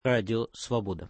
Радио Свобода.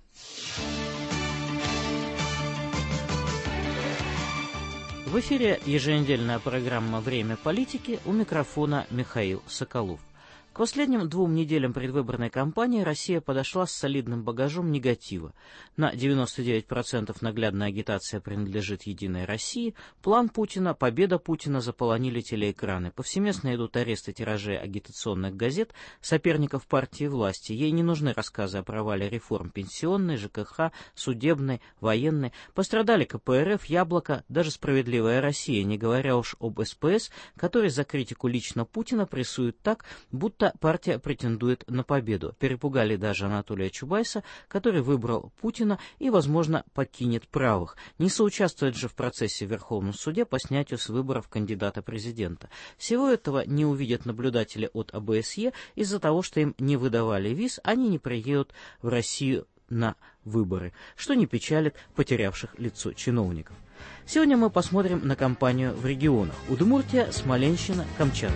В эфире еженедельная программа «Время политики», у микрофона Михаил Соколов. К последним 2 неделям предвыборной кампании Россия подошла с солидным багажом негатива. На 99% наглядная агитация принадлежит «Единой России», план Путина, победа Путина заполонили телеэкраны. Повсеместно идут аресты тиражей агитационных газет, соперников партии власти. Ей не нужны рассказы о провале реформ пенсионной, ЖКХ, судебной, военной. Пострадали КПРФ, Яблоко, даже «Справедливая Россия», не говоря уж об СПС, который за критику лично Путина прессуют так, будто партия претендует на победу. Перепугали даже Анатолия Чубайса, который выбрал Путина и, возможно, покинет правых. Не соучаствует же в процессе в Верховном суде по снятию с выборов кандидата президента. Всего этого не увидят наблюдатели от ОБСЕ из-за того, что им не выдавали виз, они не приедут в Россию на выборы, что не печалит потерявших лицо чиновников. Сегодня мы посмотрим на кампанию в регионах: Удмуртия, Смоленщина, Камчатка.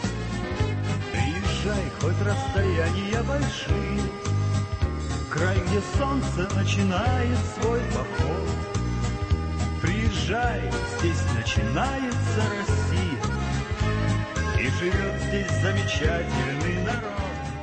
Приезжай, хоть расстояния большие, край, где солнце начинает свой поход. Приезжай, здесь начинается Россия, и живет здесь замечательный народ.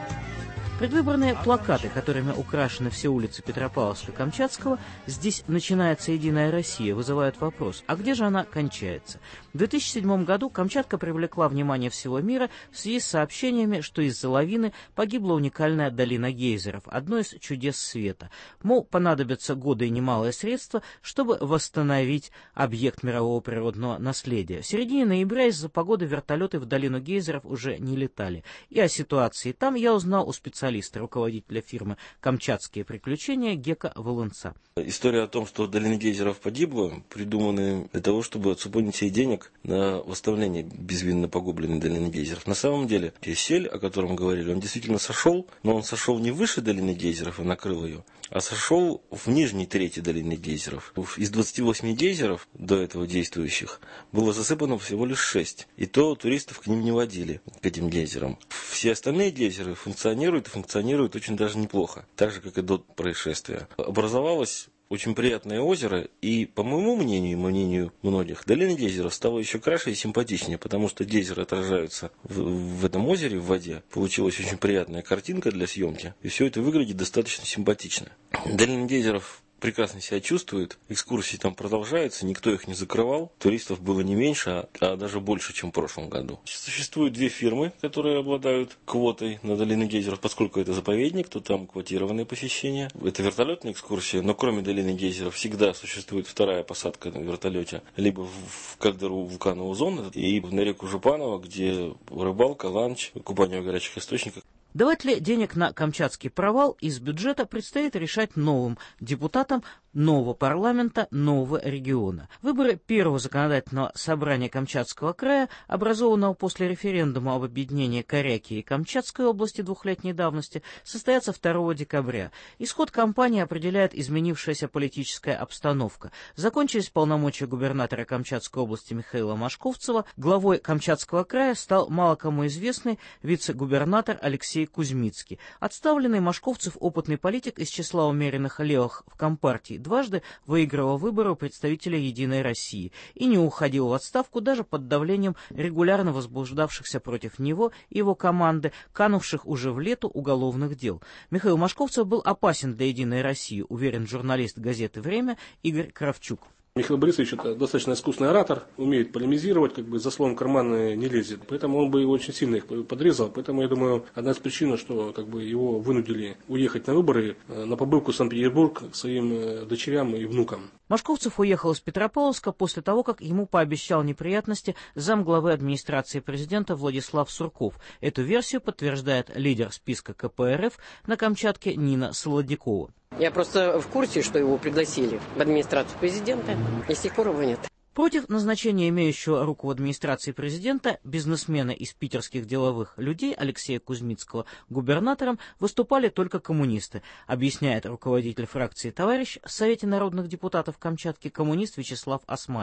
Предвыборные плакаты, которыми украшены все улицы Петропавловска-Камчатского, «Здесь начинается Единая Россия», вызывают вопрос: а где же она кончается? В 2007 году Камчатка привлекла внимание всего мира в связи с сообщениями, что из-за лавины погибла уникальная долина гейзеров, одно из чудес света. Мол, понадобятся годы и немалые средства, чтобы восстановить объект мирового природного наследия. В середине ноября из-за погоды вертолеты в долину гейзеров уже не летали. И о ситуации там я узнал у специалиста, руководителя фирмы «Камчатские приключения» Гека Волынца. История о том, что долина гейзеров погибла, придумана для того, чтобы отсупонить себе денег на восстановление безвинно погубленной долины гейзеров. На самом деле, сель, о котором говорили, он действительно сошел, но он сошел не выше долины гейзеров и накрыл ее, а сошел в нижней трети долины гейзеров. Из 28 гейзеров до этого действующих было засыпано всего лишь 6. И то туристов к ним не водили, к этим гейзерам. Все остальные гейзеры функционируют очень даже неплохо, так же, как и до происшествия. Образовалось очень приятное озеро, и, по моему мнению и мнению многих, долина гейзеров стала еще краше и симпатичнее, потому что гейзеры отражаются в этом озере, в воде. Получилась очень приятная картинка для съемки, и все это выглядит достаточно симпатично. Долина гейзеров прекрасно себя чувствует, экскурсии там продолжаются, никто их не закрывал, туристов было не меньше, а даже больше, чем в прошлом году. Существуют 2 фирмы, которые обладают квотой на долину гейзеров, поскольку это заповедник, то там квотированное посещение. Это вертолетная экскурсия, но кроме долины гейзеров всегда существует 2-я посадка на вертолете, либо в кальдеру вулкана Озон, и на реку Жупаново, где рыбалка, ланч, купание в горячих источниках. Давать ли денег на камчатский провал из бюджета предстоит решать новым депутатам нового парламента, нового региона. Выборы первого законодательного собрания Камчатского края, образованного после референдума об объединении Корякии и Камчатской области 2-летней давности, состоятся 2 декабря. Исход кампании определяет изменившаяся политическая обстановка. Закончились полномочия губернатора Камчатской области Михаила Машковцева. Главой Камчатского края стал мало кому известный вице-губернатор Алексей Кузьмицкий. Отставленный Машковцев опытный политик из числа умеренных левых в Компартии дважды выигрывал выборы у представителей «Единой России» и не уходил в отставку даже под давлением регулярно возбуждавшихся против него и его команды, канувших уже в лету уголовных дел. Михаил Машковцев был опасен для «Единой России», уверен журналист газеты «Время» Игорь Кравчук. Михаил Борисович это достаточно искусный оратор, умеет полемизировать, за словом в карман не лезет. Поэтому он бы его очень сильно их подрезал. Поэтому, я думаю, одна из причин, что его вынудили уехать на выборы, на побывку в Санкт-Петербург к своим дочерям и внукам. Машковцев уехал из Петропавловска после того, как ему пообещал неприятности замглавы администрации президента Владислав Сурков. Эту версию подтверждает лидер списка КПРФ на Камчатке Нина Солодникова. Я просто в курсе, что его пригласили в администрацию президента, и с тех пор его нет. Против назначения имеющего руку в администрации президента бизнесмена из питерских деловых людей Алексея Кузьмицкого губернатором выступали только коммунисты, объясняет руководитель фракции «Товарищ» в Совете народных депутатов Камчатки коммунист Вячеслав Осмаев.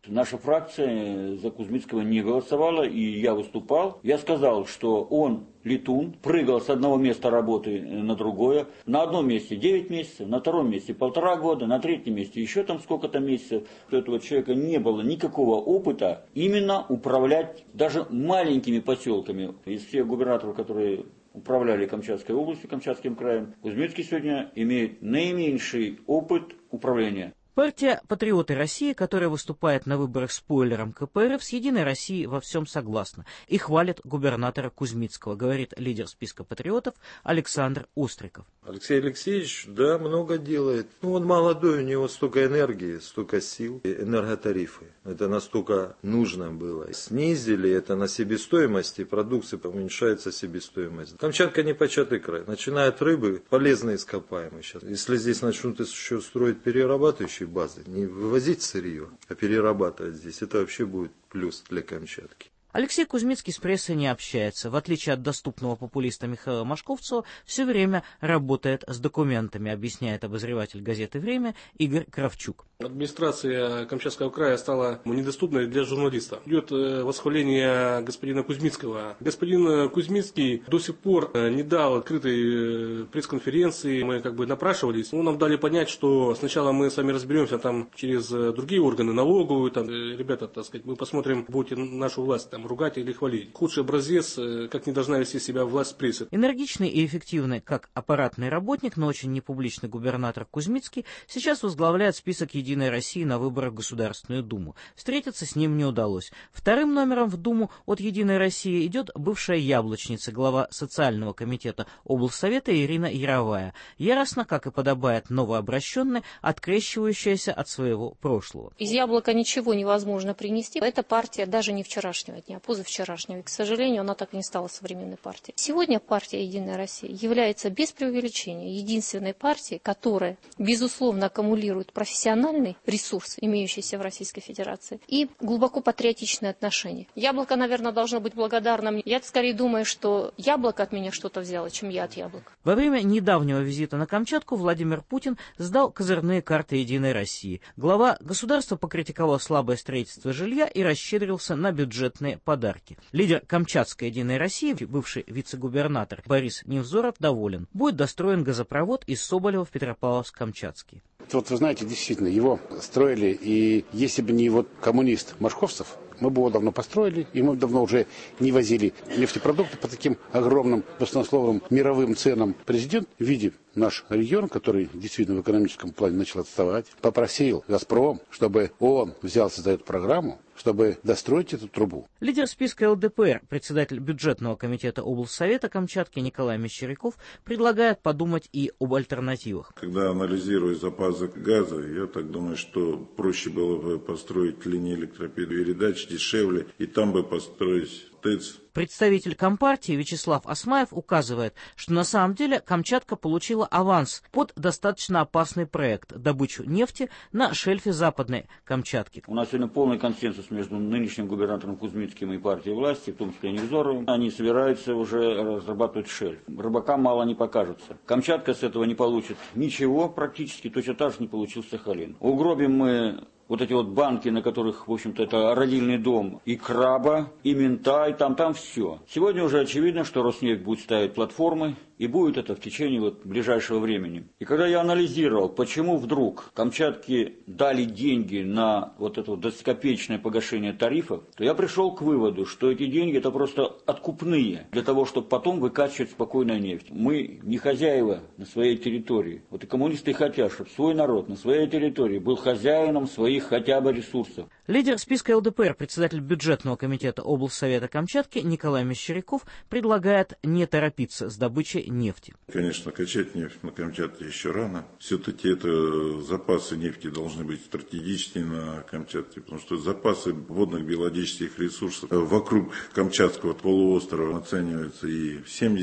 Наша фракция за Кузьмицкого не голосовала, и я выступал. Я сказал, что он летун, прыгал с одного места работы на другое. На одном месте 9 месяцев, на втором месте 1,5 года, на третьем месте еще там сколько-то месяцев. У этого человека не было никакого опыта именно управлять даже маленькими поселками. Из всех губернаторов, которые управляли Камчатской областью, Камчатским краем, Кузьмицкий сегодня имеет наименьший опыт управления. Партия «Патриоты России», которая выступает на выборах спойлером КПРФ, с «Единой Россией» во всем согласна и хвалит губернатора Кузьмицкого, говорит лидер списка патриотов Александр Устриков. Алексей Алексеевич, да, много делает. Он молодой, у него столько энергии, столько сил. И энерготарифы, это настолько нужно было. Снизили это на себестоимости продукции, уменьшается себестоимость. Камчатка непочатый край. Начиная от рыбы, полезные ископаемые сейчас. Если здесь начнут еще строить перерабатывающие базы, не вывозить сырье, а перерабатывать здесь, это вообще будет плюс для Камчатки. Алексей Кузьмицкий с прессой не общается. В отличие от доступного популиста Михаила Машковцева, все время работает с документами, объясняет обозреватель газеты «Время» Игорь Кравчук. Администрация Камчатского края стала недоступной для журналистов. Идет восхваление господина Кузьмицкого. Господин Кузьмицкий до сих пор не дал открытой пресс-конференции. Мы напрашивались. Нам дали понять, что сначала мы с вами разберемся там через другие органы, налоговую. Ребята, мы посмотрим, будете нашу власть ругать или хвалить. Худший образец, как не должна вести себя власть прессы. Энергичный и эффективный, как аппаратный работник, но очень непубличный губернатор Кузьмицкий сейчас возглавляет список «Единой России» на выборах в Государственную Думу. Встретиться с ним не удалось. Вторым номером в Думу от «Единой России» идет бывшая яблочница, глава социального комитета облсовета Ирина Яровая, яростно, как и подобает новообращенной, открещивающаяся от своего прошлого. Из яблока ничего невозможно принести. Эта партия даже не вчерашнего дня, а позавчерашнего. И, к сожалению, она так и не стала современной партией. Сегодня партия «Единая Россия» является без преувеличения единственной партией, которая, безусловно, аккумулирует профессиональный ресурс, имеющийся в Российской Федерации, и глубоко патриотичные отношения. Яблоко, наверное, должно быть благодарно мне. Я скорее думаю, что яблоко от меня что-то взяло, чем я от яблока. Во время недавнего визита на Камчатку Владимир Путин сдал козырные карты «Единой России». Глава государства покритиковал слабое строительство жилья и расщедрился на бюджетные подарки. Лидер Камчатской «Единой России», бывший вице-губернатор Борис Невзоров, доволен. Будет достроен газопровод из Соболева в Петропавловск-Камчатский. Вот вы знаете, действительно, его строили, и если бы не коммунист Машковцев, мы бы его давно построили, и мы давно уже не возили нефтепродукты по таким огромным, баснословным мировым ценам. Президент, видя наш регион, который действительно в экономическом плане начал отставать, попросил «Газпром», чтобы он взялся за эту программу, чтобы достроить эту трубу. Лидер списка ЛДПР, председатель бюджетного комитета облсовета Камчатки Николай Мещеряков предлагает подумать и об альтернативах. Когда анализирую запасы газа, я так думаю, что проще было бы построить линии электропередач дешевле, и там бы построить ТЭЦ. Представитель Компартии Вячеслав Осмаев указывает, что на самом деле Камчатка получила аванс под достаточно опасный проект – добычу нефти на шельфе Западной Камчатки. У нас сегодня полный консенсус между нынешним губернатором Кузьмицким и партией власти, в том числе Невзоровым. Они собираются уже разрабатывать шельф. Рыбакам мало не покажется. Камчатка с этого не получит ничего практически, точно так же не получил Сахалин. Угробим мы вот эти банки, на которых, в общем-то, это родильный дом, и краба, и мента, и там все. Сегодня уже очевидно, что Роснефть будет ставить платформы, и будет это в течение ближайшего времени. И когда я анализировал, почему вдруг Камчатке дали деньги на это доскопеечное погашение тарифов, то я пришел к выводу, что эти деньги это просто откупные, для того, чтобы потом выкачивать спокойно нефть. Мы не хозяева на своей территории. И коммунисты хотят, чтобы свой народ на своей территории был хозяином своих хотя бы ресурсов. Лидер списка ЛДПР, председатель бюджетного комитета облсовета Камчатки Николай Мещеряков предлагает не торопиться с добычей нефти. Конечно, качать нефть на Камчатке еще рано. Все-таки это запасы нефти должны быть стратегичнее на Камчатке, потому что запасы водных биологических ресурсов вокруг Камчатского полуострова оцениваются и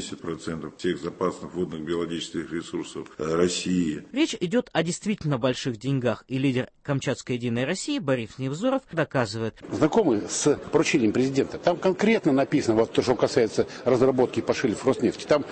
70% всех запасов водных биологических ресурсов России. Речь идет о действительно больших деньгах, и лидер Камчатской «Единой России» Борис Невзоров доказывает. Знакомы с поручением президента? Там конкретно написано, то, что касается разработки по шельфу Роснефти, там выделяется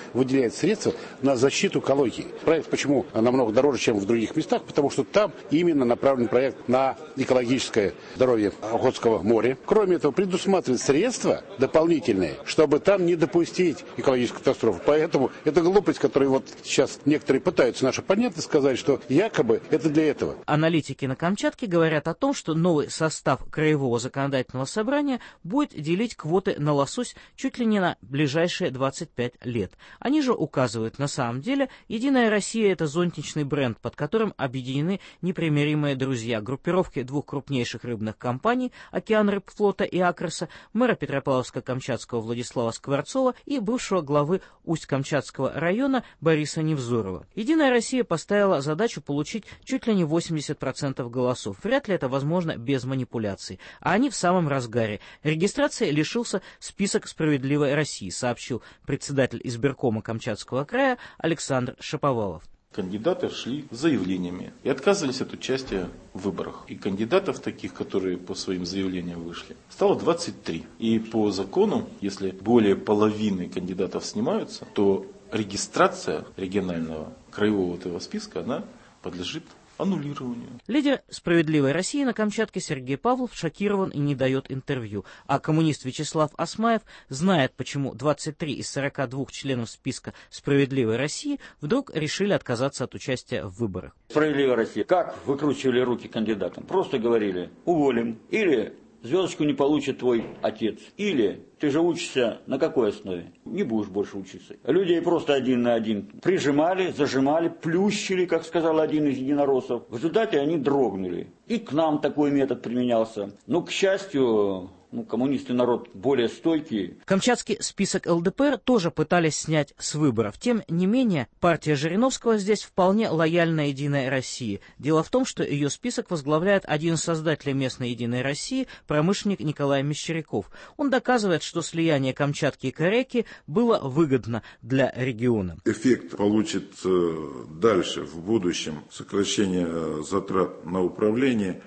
выделяет средства на защиту экологии. Проект почему намного дороже, чем в других местах? Потому что там именно направлен проект на экологическое здоровье Охотского моря. Кроме этого, предусматривает средства дополнительные, чтобы там не допустить экологическую катастрофу. Поэтому это глупость, которую вот сейчас некоторые пытаются наши оппоненты сказать, что якобы это для этого. Аналитики на Камчатке говорят о том, что новый состав Краевого законодательного собрания будет делить квоты на лосось чуть ли не на ближайшие 25 лет. Они же указывают, на самом деле, «Единая Россия» — это зонтичный бренд, под которым объединены непримиримые друзья группировки двух крупнейших рыбных компаний «Океанрыбфлота» и «Акроса», мэра Петропавловска-Камчатского Владислава Скворцова и бывшего главы Усть-Камчатского района Бориса Невзорова. «Единая Россия» поставила задачу получить чуть ли не 80% голосов. Вряд ли это возможно без манипуляций. А они в самом разгаре. Регистрации лишился список «Справедливой России», сообщил председатель избиркома Камчатского края Александр Шаповалов. Кандидаты шли с заявлениями и отказывались от участия в выборах. И кандидатов таких, которые по своим заявлениям вышли, стало 23. И по закону, если более половины кандидатов снимаются, то регистрация регионального краевого этого списка, она подлежит аннулированию. Лидер «Справедливой России» на Камчатке Сергей Павлов шокирован и не дает интервью. А коммунист Вячеслав Осмаев знает, почему 23 из 42 членов списка «Справедливой России» вдруг решили отказаться от участия в выборах. «Справедливая Россия» как выкручивали руки кандидатам? Просто говорили: уволим, или звездочку не получит твой отец, или ты же учишься на какой основе? Не будешь больше учиться. Людей просто один на один прижимали, зажимали, плющили, как сказал один из единороссов. В результате они дрогнули. И к нам такой метод применялся. Но, к счастью, коммунисты народ более стойкий. Камчатский список ЛДПР тоже пытались снять с выборов. Тем не менее, партия Жириновского здесь вполне лояльна «Единой России». Дело в том, что ее список возглавляет один из создателей местной «Единой России», промышленник Николай Мещеряков. Он доказывает, что слияние Камчатки и Коряки было выгодно для региона. Эффект получится дальше, в будущем. Сокращение затрат на управление,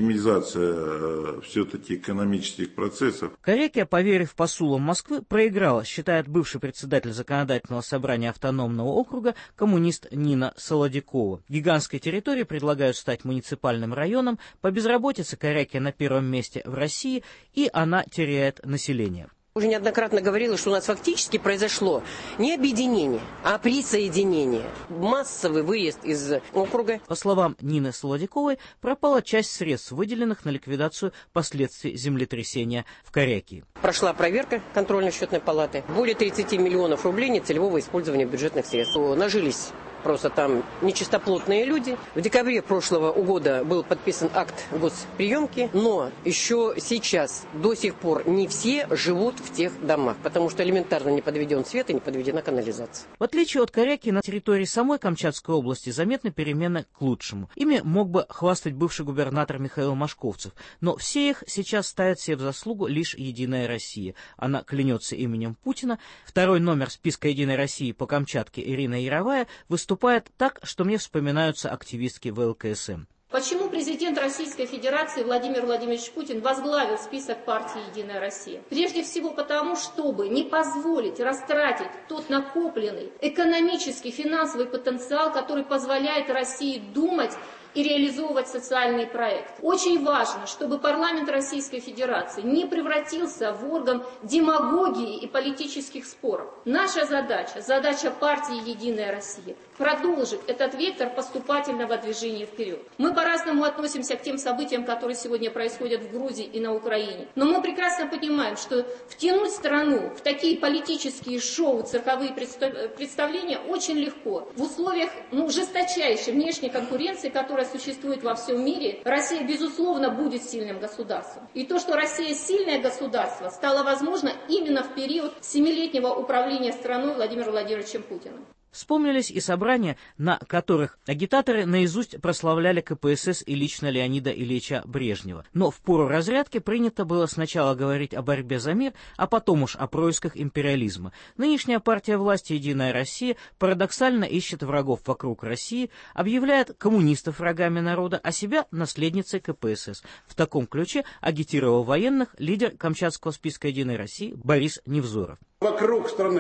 оптимизация все-таки экономических процессов. Корякия, поверив посулам Москвы, проиграла, считает бывший председатель законодательного собрания автономного округа коммунист Нина Солодякова. Гигантской территории предлагают стать муниципальным районом, по безработице Корякия на первом месте в России, и она теряет население. Уже неоднократно говорила, что у нас фактически произошло не объединение, а присоединение. Массовый выезд из округа. По словам Нины Солодяковой, пропала часть средств, выделенных на ликвидацию последствий землетрясения в Корякии. Прошла проверка контрольно-счетной палаты. Более 30 миллионов рублей нецелевого использования бюджетных средств. Нажились просто там нечистоплотные люди. В декабре прошлого года был подписан акт госприемки, но еще сейчас до сих пор не все живут в тех домах, потому что элементарно не подведен свет и не подведена канализация. В отличие от Корякии, на территории самой Камчатской области заметны перемены к лучшему. Ими мог бы хвастать бывший губернатор Михаил Машковцев, но все их сейчас ставят себе в заслугу лишь «Единая Россия». Она клянется именем Путина. Второй номер списка «Единой России» по Камчатке Ирина Яровая выступает так, что мне вспоминаются активистки ВЛКСМ. Почему президент Российской Федерации Владимир Владимирович Путин возглавил список партии «Единая Россия»? Прежде всего потому, чтобы не позволить растратить тот накопленный экономический, финансовый потенциал, который позволяет России думать и реализовывать социальные проекты. Очень важно, чтобы парламент Российской Федерации не превратился в орган демагогии и политических споров. Наша задача, задача партии «Единая Россия», продолжить этот вектор поступательного движения вперед. Мы по-разному относимся к тем событиям, которые сегодня происходят в Грузии и на Украине. Но мы прекрасно понимаем, что втянуть страну в такие политические шоу, цирковые представления очень легко. В условиях жесточайшей внешней конкуренции, которая существует во всем мире, Россия, безусловно, будет сильным государством. И то, что Россия сильное государство, стало возможно именно в период 7-летнего управления страной Владимиром Владимировичем Путиным. Вспомнились и собрания, на которых агитаторы наизусть прославляли КПСС и лично Леонида Ильича Брежнева. Но в пору разрядки принято было сначала говорить о борьбе за мир, а потом уж о происках империализма. Нынешняя партия власти «Единая Россия» парадоксально ищет врагов вокруг России, объявляет коммунистов врагами народа, а себя наследницей КПСС. В таком ключе агитировал военных лидер Камчатского списка «Единой России» Борис Невзоров. Вокруг страны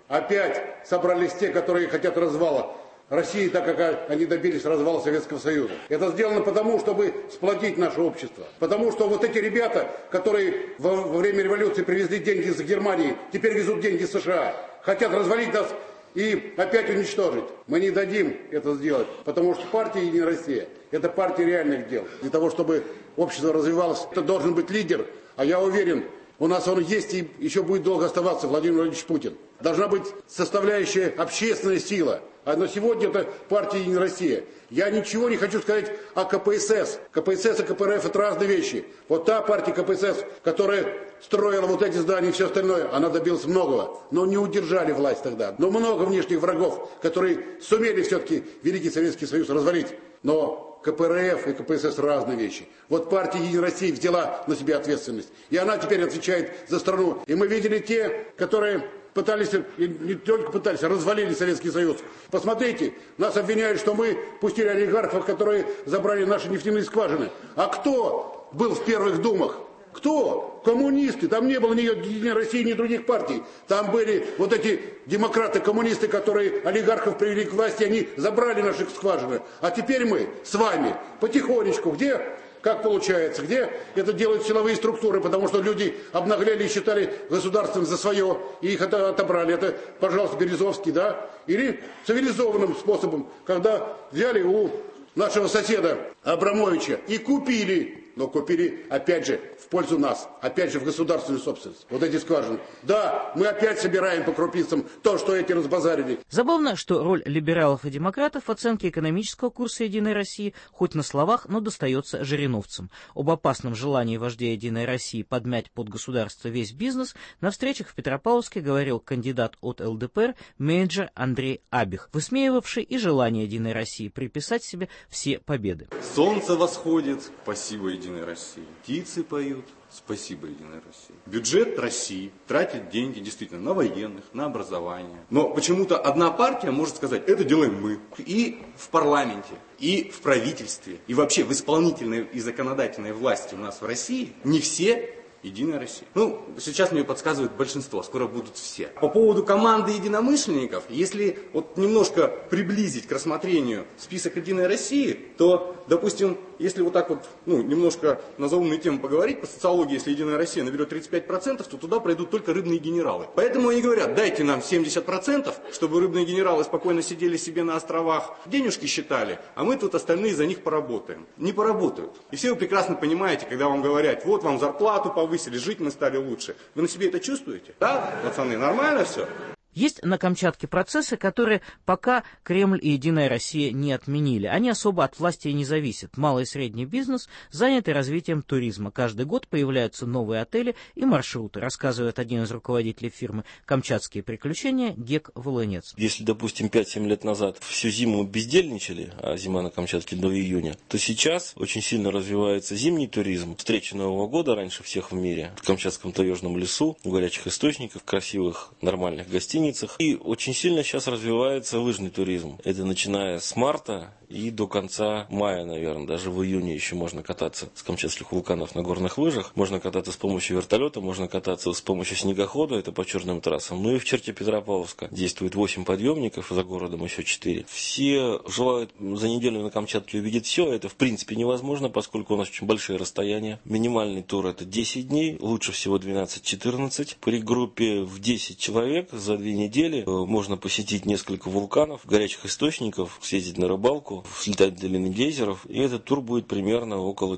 опять собрались те, которые хотят развала России, так как они добились развала Советского Союза. Это сделано потому, чтобы сплотить наше общество. Потому что вот эти ребята, которые во время революции привезли деньги из Германии, теперь везут деньги из США, хотят развалить нас и опять уничтожить. Мы не дадим это сделать, потому что партия «Единая Россия» – это партия реальных дел. Для того, чтобы общество развивалось, это должен быть лидер. А я уверен, у нас он есть и еще будет долго оставаться, Владимир Владимирович Путин. Должна быть составляющая общественная сила. А на сегодня это партия «Единая Россия». Я ничего не хочу сказать о КПСС. КПСС и КПРФ – это разные вещи. Вот та партия КПСС, которая строила вот эти здания и все остальное, она добилась многого. Но не удержали власть тогда. Но много внешних врагов, которые сумели все-таки Великий Советский Союз развалить. Но КПРФ и КПСС разные вещи. Вот партия «Единая Россия» взяла на себя ответственность. И она теперь отвечает за страну. И мы видели те, которые пытались, и не только пытались, а развалили Советский Союз. Посмотрите, нас обвиняют, что мы пустили олигархов, которые забрали наши нефтяные скважины. А кто был в первых думах? Кто? Коммунисты. Там не было ни Единой России, ни других партий. Там были вот эти демократы, коммунисты, которые олигархов привели к власти, они забрали наши скважины. А теперь мы с вами потихонечку, где... Как получается? Где это делают силовые структуры? Потому что люди обнаглели и считали государством за свое, и их это отобрали. Это, пожалуйста, Березовский, да? Или цивилизованным способом, когда взяли у нашего соседа Абрамовича и купили, но купили, опять же, в пользу нас, опять же, в государственную собственность. Вот эти скважины. Да, мы опять собираем по крупицам то, что эти разбазарили. Забавно, что роль либералов и демократов в оценке экономического курса «Единой России» хоть на словах, но достается жириновцам. Об опасном желании вождя «Единой России» подмять под государство весь бизнес на встречах в Петропавловске говорил кандидат от ЛДПР, менеджер Андрей Абих, высмеивавший и желание «Единой России» приписать себе все победы. Солнце восходит, спасибо «Единой России». Птицы поют, спасибо «Единой России». Бюджет России тратит деньги действительно на военных, на образование. Но почему-то одна партия может сказать, это делаем мы. И в парламенте, и в правительстве, и вообще в исполнительной и законодательной власти у нас в России не все «Единая Россия». Ну, сейчас мне подсказывает большинство, скоро будут все. По поводу команды единомышленников, если вот немножко приблизить к рассмотрению список «Единой России», то, допустим, если вот так вот, немножко на заумные темы поговорить, по социологии, если «Единая Россия» наберет 35%, то туда пройдут только рыбные генералы. Поэтому они говорят, дайте нам 70%, чтобы рыбные генералы спокойно сидели себе на островах, денежки считали, а мы тут остальные за них поработаем. Не поработают. И все вы прекрасно понимаете, когда вам говорят, вот вам зарплату повысили, жить мы стали лучше. Вы на себе это чувствуете? Да, пацаны, нормально все? Есть на Камчатке процессы, которые пока Кремль и «Единая Россия» не отменили. Они особо от власти и не зависят. Малый и средний бизнес заняты развитием туризма. Каждый год появляются новые отели и маршруты, рассказывает один из руководителей фирмы «Камчатские приключения» Гек Волынец. Если, допустим, 5-7 лет назад всю зиму бездельничали, а зима на Камчатке до июня, то сейчас очень сильно развивается зимний туризм. Встречи Нового года раньше всех в мире в Камчатском таежном лесу, в горячих источниках, красивых, нормальных гостиницах. И очень сильно сейчас развивается лыжный туризм. Это начиная с марта и до конца мая, наверное. Даже в июне еще можно кататься с камчатских вулканов на горных лыжах. Можно кататься с помощью вертолета, можно кататься с помощью снегохода, это по черным трассам. Ну и в черте Петропавловска действует 8 подъемников, за городом еще 4. Все желают за неделю на Камчатке увидеть все. Это в принципе невозможно, поскольку у нас очень большие расстояния. Минимальный тур это 10 дней, лучше всего 12-14. При группе в 10 человек за 2 недели можно посетить несколько вулканов, горячих источников, съездить на рыбалку, слетать в долины гейзеров, и этот тур будет примерно около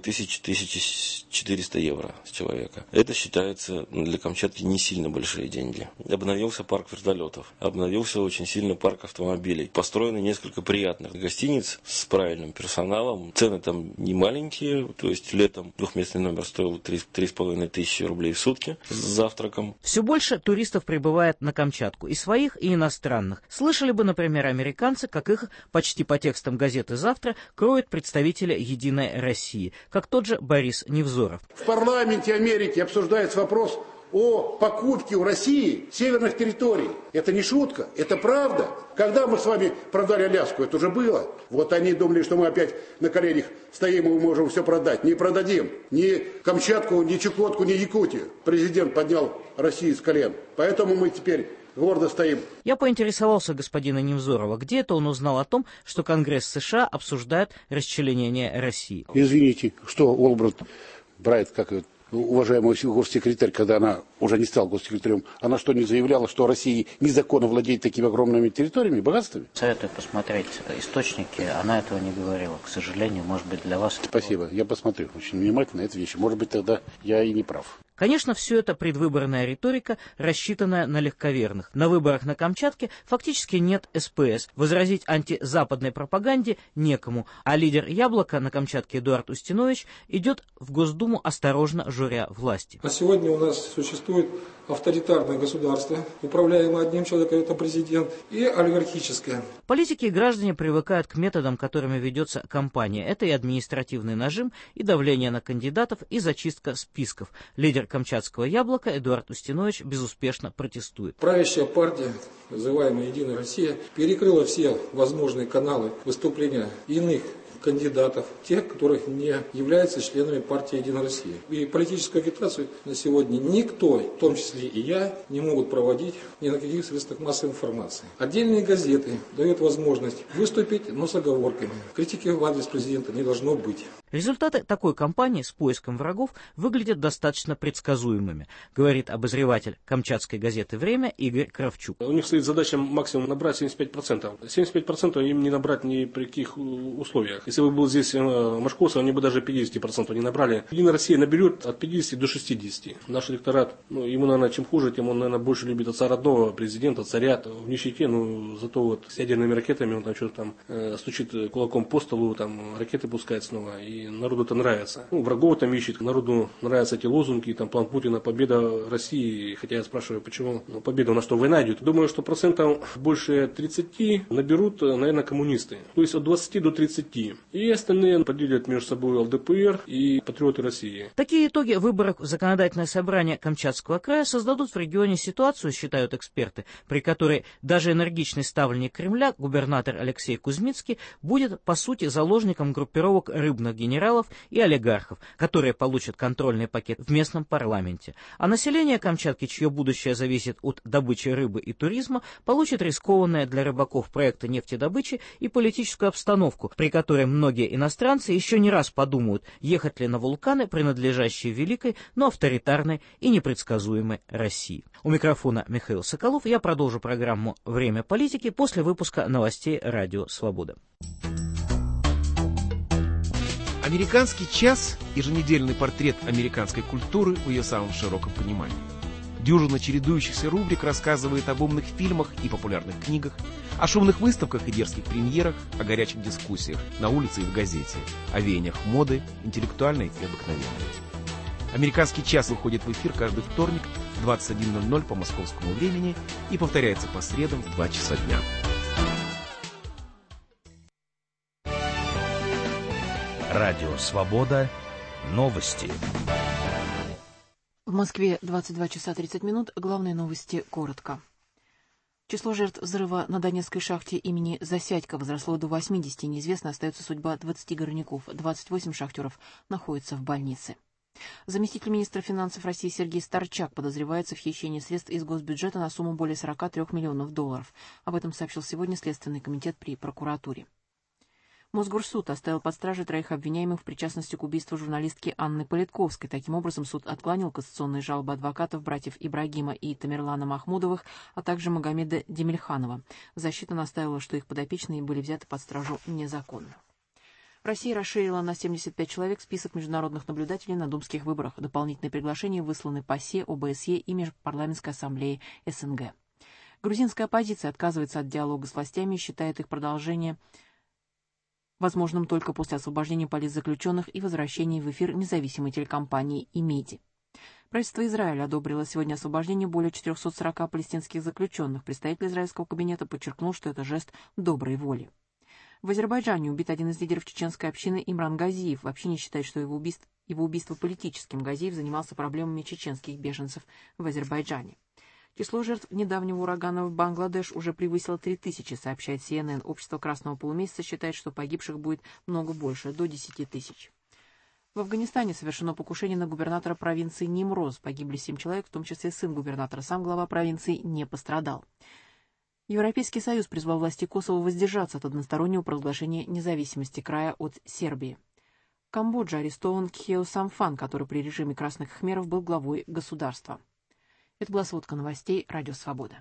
1000-1400 евро с человека. Это считается для Камчатки не сильно большие деньги. Обновился парк вертолетов, обновился очень сильно парк автомобилей. Построено несколько приятных гостиниц с правильным персоналом. Цены там не маленькие, то есть летом двухместный номер стоил 3500 рублей в сутки с завтраком. Все больше туристов прибывает на Камчатку, и своих, и иностранных. Слышали бы, например, американцы, как их почти по текстам газеты «Завтра» кроют представители «Единой России», как тот же Борис Невзоров. В парламенте Америки обсуждается вопрос о покупке у России северных территорий. Это не шутка, это правда. Когда мы с вами продали Аляску, это уже было. Вот они думали, что мы опять на коленях стоим и мы можем все продать. Не продадим. Ни Камчатку, ни Чукотку, ни Якутию. Президент поднял Россию с колен. Поэтому мы теперь гордо стоим. Я поинтересовался господина Невзорова, где это он узнал о том, что Конгресс США обсуждает расчленение России. Извините, что Олбрайт Брайт, как уважаемый госсекретарь, когда она уже не стала госсекретарем, она что, не заявляла, что Россия незаконно владеет такими огромными территориями, богатствами? Советую посмотреть источники, она этого не говорила, к сожалению, может быть, для вас... Спасибо, я посмотрю очень внимательно эти вещи, может быть, тогда я и не прав. Конечно, все это предвыборная риторика, рассчитанная на легковерных. На выборах на Камчатке фактически нет СПС. Возразить антизападной пропаганде некому. А лидер «Яблока» на Камчатке Эдуард Устинович идет в Госдуму, осторожно журя власти. А сегодня у нас существует авторитарное государство, управляемое одним человеком, это президент, и олигархическое. Политики и граждане привыкают к методам, которыми ведется кампания. Это и административный нажим, и давление на кандидатов, и зачистка списков. Лидер камчатского «Яблока» Эдуард Устинович безуспешно протестует. Правящая партия, называемая «Единая Россия», перекрыла все возможные каналы выступления иных кандидатов, тех, которые не являются членами партии «Единая Россия». И политическую агитацию на сегодня никто, в том числе и я, не могут проводить ни на каких средствах массовой информации. Отдельные газеты дают возможность выступить, но с оговорками. Критики в адрес президента не должно быть. Результаты такой кампании с поиском врагов выглядят достаточно предсказуемыми, говорит обозреватель камчатской газеты «Время» Игорь Кравчук. У них стоит задача максимум набрать 75%. 75% им не набрать ни при каких условиях. Если бы был здесь Машковцев, они бы даже 50% не набрали. Единая Россия наберет от 50 до 60. Наш электорат, ему, наверное, чем хуже, тем он, наверное, больше любит отца родного, президента, царя в нищете, зато вот с ядерными ракетами он там что-то там стучит кулаком по столу, там ракеты пускает снова, и народу это нравится. Врагов там ищет, народу нравятся эти лозунги, там план Путина, победа России, хотя я спрашиваю, почему, победа у нас что, война идет? Думаю, что процентов больше 30 наберут, наверное, коммунисты, то есть от 20 до 30. И остальные поделят между собой ЛДПР и патриоты России. Такие итоги выборов в законодательное собрание Камчатского края создадут в регионе ситуацию, считают эксперты, при которой даже энергичный ставленник Кремля, губернатор Алексей Кузьмицкий, будет, по сути, заложником группировок рыбных генералов и олигархов, которые получат контрольный пакет в местном парламенте. А население Камчатки, чье будущее зависит от добычи рыбы и туризма, получит рискованное для рыбаков проекты нефтедобычи и политическую обстановку, при которой многие иностранцы еще не раз подумают, ехать ли на вулканы, принадлежащие великой, но авторитарной и непредсказуемой России. У микрофона Михаил Соколов. Я продолжу программу «Время политики» после выпуска новостей «Радио Свобода». «Американский час» – еженедельный портрет американской культуры в ее самом широком понимании. Дюжина чередующихся рубрик рассказывает об умных фильмах и популярных книгах, о шумных выставках и дерзких премьерах, о горячих дискуссиях на улице и в газете, о веяниях моды, интеллектуальной и обыкновенной. «Американский час» выходит в эфир каждый вторник в 21:00 по московскому времени и повторяется по средам в 2 часа дня. Радио «Свобода». Новости. В Москве 22 часа 30 минут. Главные новости коротко. Число жертв взрыва на Донецкой шахте имени Засядько возросло до 80. Неизвестна остается судьба 20 горняков. 28 шахтеров находятся в больнице. Заместитель министра финансов России Сергей Старчак подозревается в хищении средств из госбюджета на сумму более 43 миллионов долларов. Об этом сообщил сегодня Следственный комитет при прокуратуре. Мосгорсуд оставил под стражей 3 обвиняемых в причастности к убийству журналистки Анны Политковской. Таким образом, суд отклонил кассационные жалобы адвокатов братьев Ибрагима и Тамерлана Махмудовых, а также Магомеда Демельханова. Защита настаивала, что их подопечные были взяты под стражу незаконно. Россия расширила на 75 человек список международных наблюдателей на думских выборах. Дополнительные приглашения высланы ПАСЕ, ОБСЕ и Межпарламентской ассамблее СНГ. Грузинская оппозиция отказывается от диалога с властями и считает их продолжение возможным только после освобождения политзаключенных и возвращения в эфир независимой телекомпании «Имеди». Правительство Израиля одобрило сегодня освобождение более 440 палестинских заключенных. Представитель израильского кабинета подчеркнул, что это жест доброй воли. В Азербайджане убит один из лидеров чеченской общины Имран Газиев. В общине считают, что его убийство политическим. Газиев занимался проблемами чеченских беженцев в Азербайджане. Число жертв недавнего урагана в Бангладеш уже превысило 3000, сообщает CNN. Общество Красного полумесяца считает, что погибших будет много больше, до 10 тысяч. В Афганистане совершено покушение на губернатора провинции Нимроз. Погибли 7 человек, в том числе сын губернатора. Сам глава провинции не пострадал. Европейский Союз призвал власти Косово воздержаться от одностороннего провозглашения независимости края от Сербии. В Камбодже арестован Кхео Самфан, который при режиме красных khmerов был главой государства. Это была сводка новостей «Радио Свобода».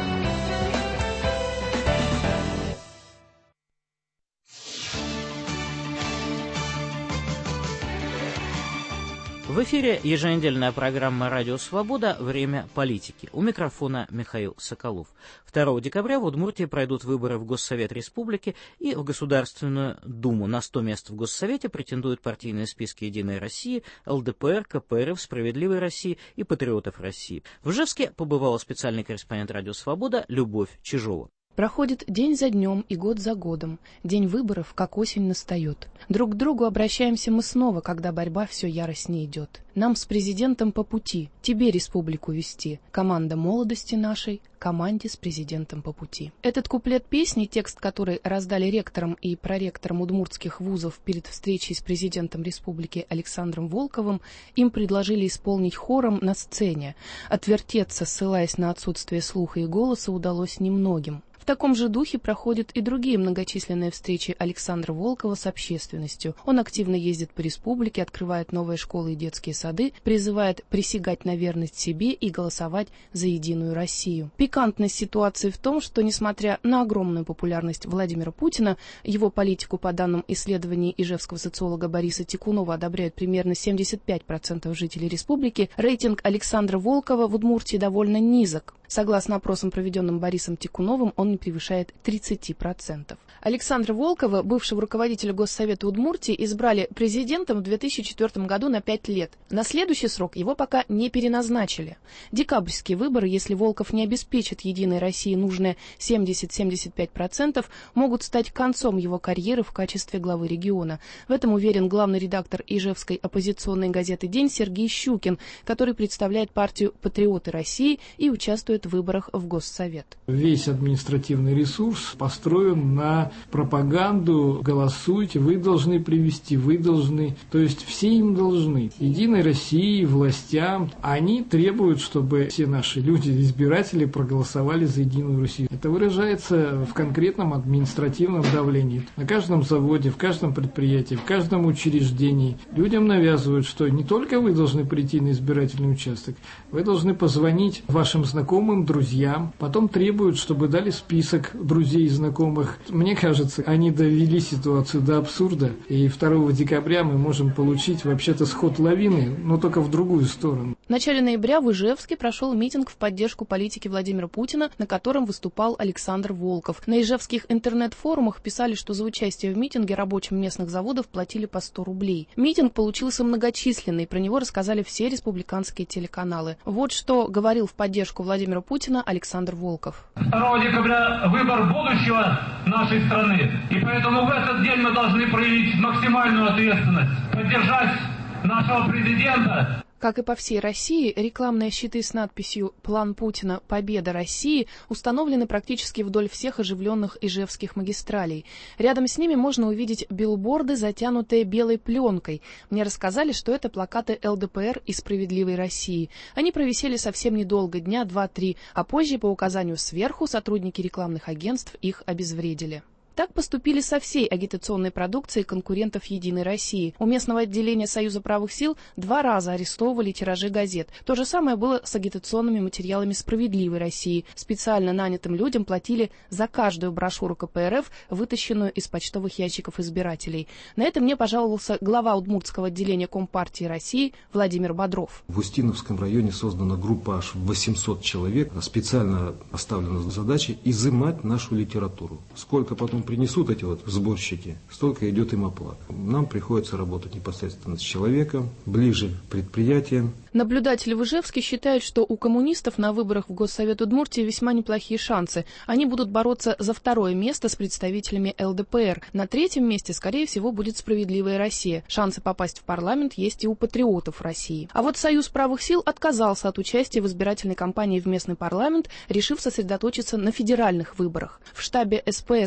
В эфире еженедельная программа «Радио Свобода. Время политики». У микрофона Михаил Соколов. 2 декабря в Удмуртии пройдут выборы в Госсовет Республики и в Государственную Думу. На 100 мест в Госсовете претендуют партийные списки «Единой России», ЛДПР, КПРФ, «Справедливой России» и «Патриотов России». В Ижевске побывала специальный корреспондент «Радио Свобода» Любовь Чижова. Проходит день за днем и год за годом. День выборов, как осень, настает. Друг к другу обращаемся мы снова, когда борьба все яростнее идет. Нам с президентом по пути, тебе республику вести. Команда молодости нашей, команде с президентом по пути. Этот куплет песни, текст которой раздали ректорам и проректорам удмуртских вузов перед встречей с президентом республики Александром Волковым, им предложили исполнить хором на сцене. Отвертеться, ссылаясь на отсутствие слуха и голоса, удалось немногим. В таком же духе проходят и другие многочисленные встречи Александра Волкова с общественностью. Он активно ездит по республике, открывает новые школы и детские сады, призывает присягать на верность себе и голосовать за Единую Россию. Пикантность ситуации в том, что, несмотря на огромную популярность Владимира Путина, его политику, по данным исследований ижевского социолога Бориса Тикунова, одобряют примерно 75% жителей республики, рейтинг Александра Волкова в Удмуртии довольно низок. Согласно опросам, проведенным Борисом Тикуновым, он не превышает 30%. Александра Волкова, бывшего руководителя Госсовета Удмуртии, избрали президентом в 2004 году на 5 лет. На следующий срок его пока не переназначили. Декабрьские выборы, если Волков не обеспечит Единой России нужные 70-75%, могут стать концом его карьеры в качестве главы региона. В этом уверен главный редактор ижевской оппозиционной газеты «День» Сергей Щукин, который представляет партию «Патриоты России» и участвует в выборах в Госсовет. Весь административный ресурс построен на пропаганду: голосуйте, вы должны привести, вы должны, то есть все им должны. Единой России, властям, они требуют, чтобы все наши люди, избиратели, проголосовали за Единую Россию. Это выражается в конкретном административном давлении. На каждом заводе, в каждом предприятии, в каждом учреждении людям навязывают, что не только вы должны прийти на избирательный участок, вы должны позвонить вашим знакомым, друзьям, потом требуют, чтобы дали список друзей и знакомых. Мне кажется, они довели ситуацию до абсурда, и 2 декабря мы можем получить вообще-то сход лавины, но только в другую сторону. В начале ноября в Ижевске прошел митинг в поддержку политики Владимира Путина, на котором выступал Александр Волков. На ижевских интернет-форумах писали, что за участие в митинге рабочим местных заводов платили по 100 рублей. Митинг получился многочисленный, про него рассказали все республиканские телеканалы. Вот что говорил в поддержку Владимира Путина Александр Волков. 2 декабря выбор будущего нашей страны. И поэтому в этот день мы должны проявить максимальную ответственность, поддержать нашего президента. Как и по всей России, рекламные щиты с надписью «План Путина. Победа России» установлены практически вдоль всех оживленных ижевских магистралей. Рядом с ними можно увидеть билборды, затянутые белой пленкой. Мне рассказали, что это плакаты ЛДПР и «Справедливой России». Они провисели совсем недолго, дня 2-3, а позже, по указанию сверху, сотрудники рекламных агентств их обезвредили. Так поступили со всей агитационной продукцией конкурентов «Единой России». У местного отделения Союза правых сил 2 раза арестовывали тиражи газет. То же самое было с агитационными материалами «Справедливой России». Специально нанятым людям платили за каждую брошюру КПРФ, вытащенную из почтовых ящиков избирателей. На это мне пожаловался глава Удмуртского отделения Компартии России Владимир Бодров. В Устиновском районе создана группа аж 800 человек. Специально поставлена задача изымать нашу литературу. Сколько потом принесут эти сборщики, столько идет им оплата. Нам приходится работать непосредственно с человеком, ближе к предприятиям. Наблюдатели в Ижевске считают, что у коммунистов на выборах в Госсовет Удмуртии весьма неплохие шансы. Они будут бороться за 2 место с представителями ЛДПР. На 3-м месте, скорее всего, будет «Справедливая Россия». Шансы попасть в парламент есть и у «Патриотов России». А вот Союз правых сил отказался от участия в избирательной кампании в местный парламент, решив сосредоточиться на федеральных выборах. В штабе СПС, который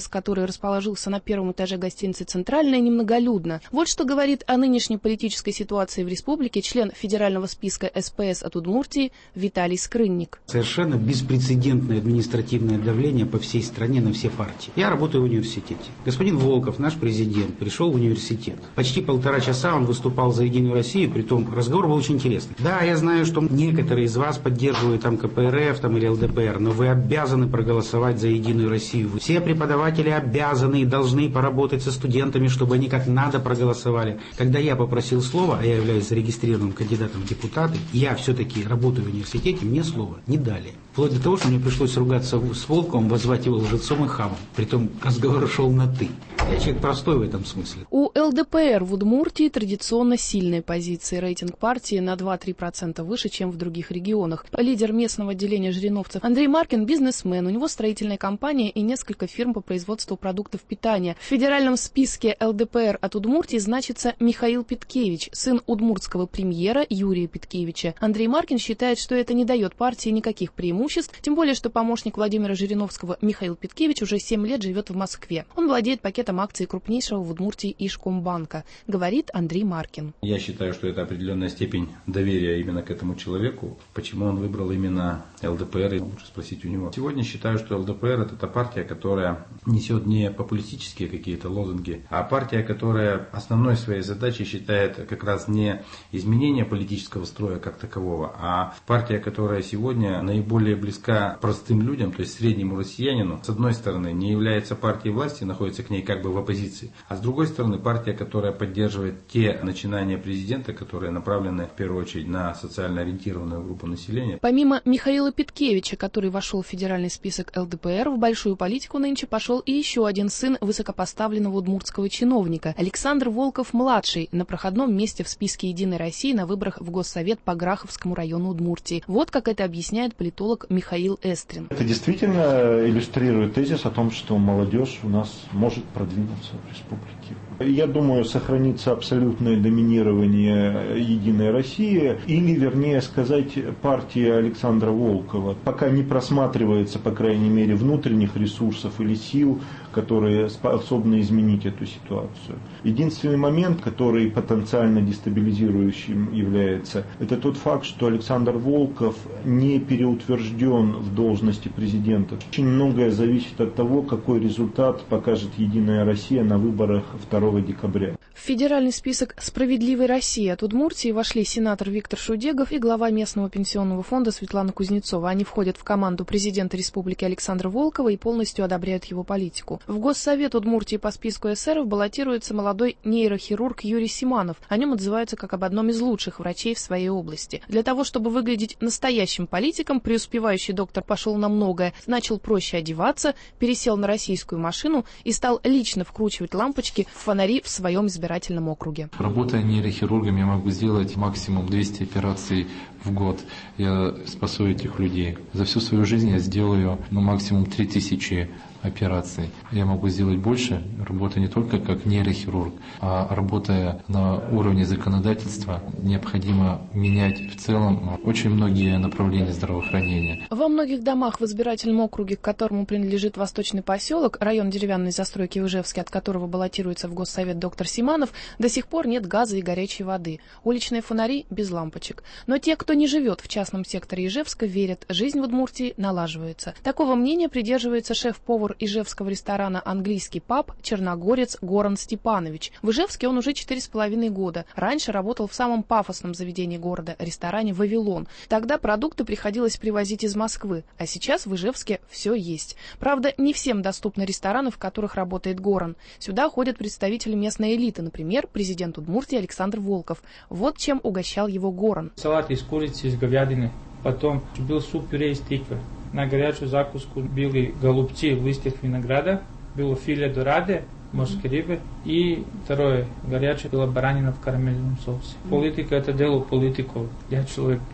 который расположился на первом этаже гостиницы «Центральная», немноголюдно. Вот что говорит о нынешней политической ситуации в республике член федерального списка СПС от Удмуртии Виталий Скрынник. Совершенно беспрецедентное административное давление по всей стране на все партии. Я работаю в университете. Господин Волков, наш президент, пришел в университет. Почти 1,5 часа он выступал за «Единую Россию», притом разговор был очень интересный. Да, я знаю, что некоторые из вас поддерживают там КПРФ там, или ЛДПР, но вы обязаны проголосовать за «Единую Россию». Все преподаватели обязаны и должны поработать со студентами, чтобы они как надо проголосовали. Когда я попросил слова, а я являюсь зарегистрированным кандидатом в депутаты, я все-таки работаю в университете, мне слова не дали. Вплоть до того, что мне пришлось ругаться с Волковым, возвать его лжецом и хамом. Притом разговор шел на «ты». Я человек простой в этом смысле. У ЛДПР в Удмуртии традиционно сильные позиции. Рейтинг партии на 2-3% выше, чем в других регионах. Лидер местного отделения жириновцев Андрей Маркин – бизнесмен. У него строительная компания и несколько фирм по производству продуктов питания. В федеральном списке ЛДПР от Удмуртии значится Михаил Питкевич, сын удмуртского премьера Юрия Питкевича. Андрей Маркин считает, что это не дает партии никаких преимуществ, тем более, что помощник Владимира Жириновского Михаил Питкевич уже 7 лет живет в Москве. Он владеет пакетом акций крупнейшего в Удмуртии Ишкомбанка, говорит Андрей Маркин. Я считаю, что это определенная степень доверия именно к этому человеку. Почему он выбрал именно ЛДПР, лучше спросить у него. Сегодня считаю, что ЛДПР это та партия, которая несет не популистические какие-то лозунги, а партия, которая основной своей задачей считает как раз не изменение политического строя как такового, а партия, которая сегодня наиболее близка простым людям, то есть среднему россиянину. С одной стороны, не является партией власти, находится к ней как бы в оппозиции, а с другой стороны, партия, которая поддерживает те начинания президента, которые направлены в первую очередь на социально ориентированную группу населения. Помимо Михаила Питкевича, который вошел в федеральный список ЛДПР, в большую политику нынче пошел и еще один сын высокопоставленного удмуртского чиновника Александр Волков-младший на проходном месте в списке «Единой России» на выборах в Госсовет по Граховскому району Удмуртии. Вот как это объясняет политолог Михаил Эстрин. Это действительно иллюстрирует тезис о том, что молодежь у нас может продвинуться в республике. Я думаю, сохранится абсолютное доминирование «Единой России», или, вернее сказать, партии Александра Волкова. Пока не просматривается, по крайней мере, внутренних ресурсов или сил, которые способны изменить эту ситуацию. Единственный момент, который потенциально дестабилизирующим является, это тот факт, что Александр Волков не переутвержден в должности президента. Очень многое зависит от того, какой результат покажет «Единая Россия» на выборах 2 декабря. В федеральный список «Справедливой России» от Удмуртии вошли сенатор Виктор Шудегов и глава местного пенсионного фонда Светлана Кузнецова. Они входят в команду президента республики Александра Волкова и полностью одобряют его политику. В Госсовет Удмуртии по списку эсеров баллотируется молодой нейрохирург Юрий Симанов. О нем отзываются как об одном из лучших врачей в своей области. Для того, чтобы выглядеть настоящим политиком, преуспевающий доктор пошел на многое, начал проще одеваться, пересел на российскую машину и стал лично вкручивать лампочки в фонари в своем избирательном округе. Работая нейрохирургом, я могу сделать максимум 200 операций в год. Я спасу этих людей. За всю свою жизнь я сделаю максимум 3000 операций. Я могу сделать больше, работая не только как нейрохирург, а работая на уровне законодательства, необходимо менять в целом очень многие направления здравоохранения. Во многих домах в избирательном округе, к которому принадлежит Восточный поселок, район деревянной застройки в Ижевске, от которого баллотируется в Госсовет доктор Симанов, до сих пор нет газа и горячей воды. Уличные фонари без лампочек. Но те, кто не живет в частном секторе Ижевска, верят, жизнь в Удмуртии налаживается. Такого мнения придерживается шеф-повар ижевского ресторана «Английский паб» черногорец Горан Степанович. В Ижевске он уже 4,5 года. Раньше работал в самом пафосном заведении города – ресторане «Вавилон». Тогда продукты приходилось привозить из Москвы, а сейчас в Ижевске все есть. Правда, не всем доступны рестораны, в которых работает Горан. Сюда ходят представители местной элиты, например, президент Удмуртии Александр Волков. Вот чем угощал его Горан. Салат из курицы, из говядины, потом был суп-пюре из тыквы. На горячую закуску были голубцы в листьях винограда, было филе дораде, морской рыбы, и второе, горячее, была баранина в карамельном соусе. Политика – это дело политиков, я человек-повар.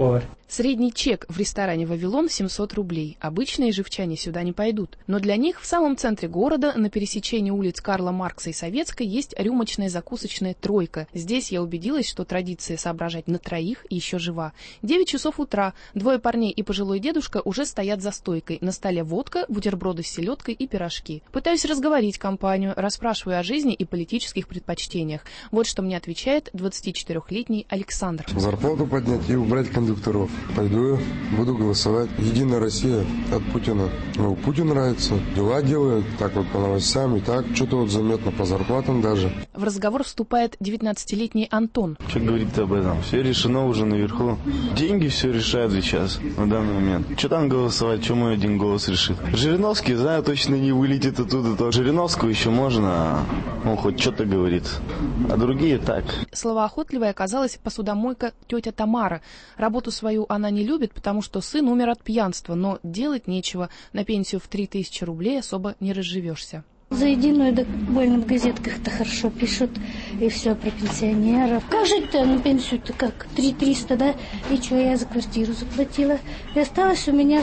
Средний чек в ресторане «Вавилон» 700 рублей. Обычные живчане сюда не пойдут. Но для них в самом центре города, на пересечении улиц Карла Маркса и Советской, есть рюмочная закусочная «Тройка». Здесь я убедилась, что традиция соображать на троих еще жива. 9 часов утра. 2 парней и пожилой дедушка уже стоят за стойкой. На столе водка, бутерброды с селедкой и пирожки. Пытаюсь разговорить компанию, расспрашиваю о жизни и политических предпочтениях. Вот что мне отвечает 24-летний Александр. Зарплату поднять и убрать кондукторов. Пойду, буду голосовать. Единая Россия от Путина. Ну, Путин нравится. Дела делает, так вот по новостям и так. Что-то вот заметно по зарплатам даже. В разговор вступает 19-летний Антон. Что говорить-то об этом? Все решено уже наверху. Деньги все решают сейчас, на данный момент. Что там голосовать? Что мой один голос решит? Жириновский, знаю, точно не вылетит оттуда. То Жириновского еще можно, он хоть что-то говорит. А другие так. Словоохотливой оказалась посудомойка тетя Тамара. Работу свою она не любит, потому что сын умер от пьянства, но делать нечего. На пенсию в 3000 рублей особо не разживешься. За единую больно в газетках-то хорошо пишут, и все про пенсионеров. Как жить-то на пенсию-то как? 3300, да? И что, я за квартиру заплатила. И осталось у меня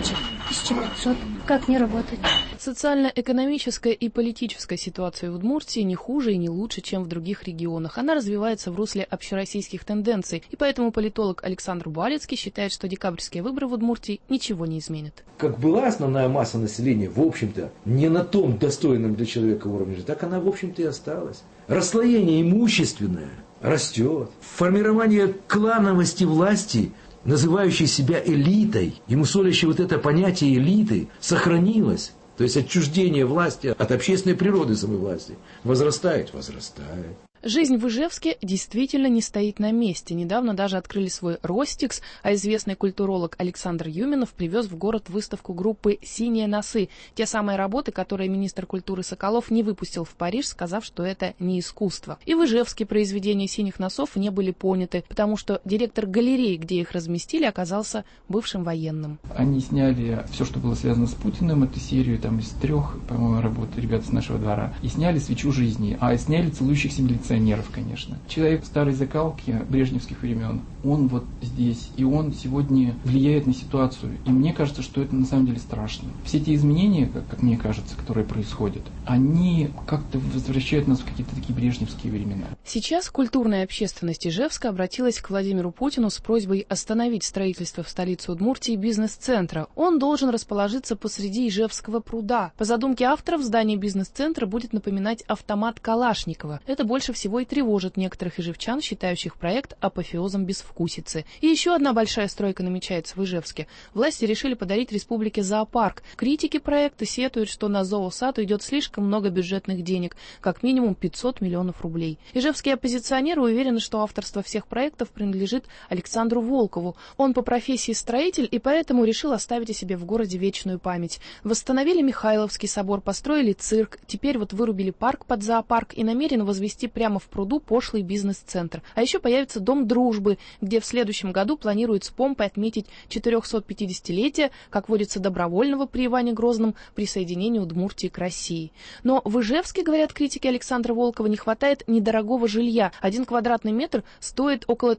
1500. Как не работать? Социально-экономическая и политическая ситуация в Удмуртии не хуже и не лучше, чем в других регионах. Она развивается в русле общероссийских тенденций, и поэтому политолог Александр Буалецкий считает, что декабрьские выборы в Удмуртии ничего не изменят. Как была основная масса населения, в общем-то, не на том достойном для человека уровне жизни, так она, в общем-то, и осталась. Расслоение имущественное растет. Формирование клановости власти, называющей себя элитой, и мусолящей вот это понятие элиты, сохранилось. То есть отчуждение власти от общественной природы самой власти возрастает. Жизнь в Ижевске действительно не стоит на месте. Недавно даже открыли свой Ростикс, а известный культуролог Александр Юминов привез в город выставку группы «Синие носы». Те самые работы, которые министр культуры Соколов не выпустил в Париж, сказав, что это не искусство. И в Ижевске произведения «Синих носов» не были поняты, потому что директор галереи, где их разместили, оказался бывшим военным. Они сняли все, что было связано с Путиным, эту серию там из 3, по-моему, работ ребят с нашего двора, и сняли «Свечу жизни», а сняли «Целующихся милиционеров», конечно. Человек старой закалки брежневских времен, он вот здесь, и он сегодня влияет на ситуацию. И мне кажется, что это на самом деле страшно. Все эти изменения, как мне кажется, которые происходят, они как-то возвращают нас в какие-то такие брежневские времена. Сейчас культурная общественность Ижевска обратилась к Владимиру Путину с просьбой остановить строительство в столице Удмуртии бизнес-центра. Он должен расположиться посреди Ижевского пруда. По задумке авторов, здание бизнес-центра будет напоминать автомат Калашникова. Это больше всего и тревожит некоторых ижевчан, считающих проект апофеозом безвкусицы. И еще одна большая стройка намечается в Ижевске. Власти решили подарить республике зоопарк. Критики проекта сетуют, что на зоосад уйдет слишком много бюджетных денег, как минимум 500 миллионов рублей. Ижевские оппозиционеры уверены, что авторство всех проектов принадлежит Александру Волкову. Он по профессии строитель и поэтому решил оставить о себе в городе вечную память. Восстановили Михайловский собор, построили цирк, теперь вот вырубили парк под зоопарк и намерены возвести прямо в пруду пошлый бизнес-центр. А еще появится Дом дружбы, где в следующем году планируют с помпой отметить 450-летие, как водится, добровольного при Иване Грозном присоединения Удмуртии к России. Но в Ижевске, говорят критики Александра Волкова, не хватает недорогого жилья. 1 квадратный метр стоит около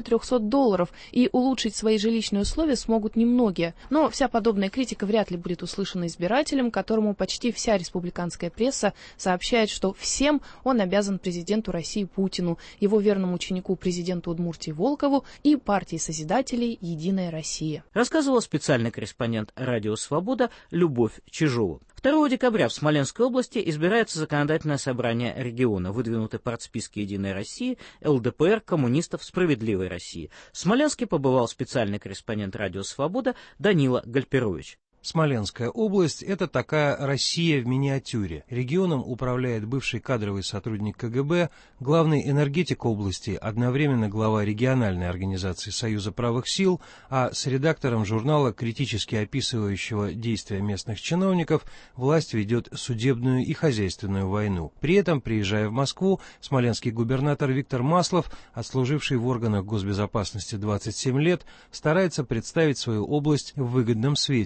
$1300, и улучшить свои жилищные условия смогут немногие. Но вся подобная критика вряд ли будет услышана избирателем, которому почти вся республиканская пресса сообщает, что всем он обязан президенту России Путину, его верному ученику президенту Удмуртии Волкову и партии Созидателей «Единая Россия». Рассказывала специальный корреспондент «Радио Свобода» Любовь Чижова. 2 декабря в Смоленской области избирается законодательное собрание региона, выдвинуты партсписки «Единой России», ЛДПР, коммунистов, «Справедливой России». В Смоленске побывал специальный корреспондент «Радио Свобода» Данила Гальперович. Смоленская область – это такая Россия в миниатюре. Регионом управляет бывший кадровый сотрудник КГБ, главный энергетик области, одновременно глава региональной организации Союза правых сил, а с редактором журнала, критически описывающего действия местных чиновников, власть ведет судебную и хозяйственную войну. При этом, приезжая в Москву, смоленский губернатор Виктор Маслов, отслуживший в органах госбезопасности 27 лет, старается представить свою область в выгодном свете, а сам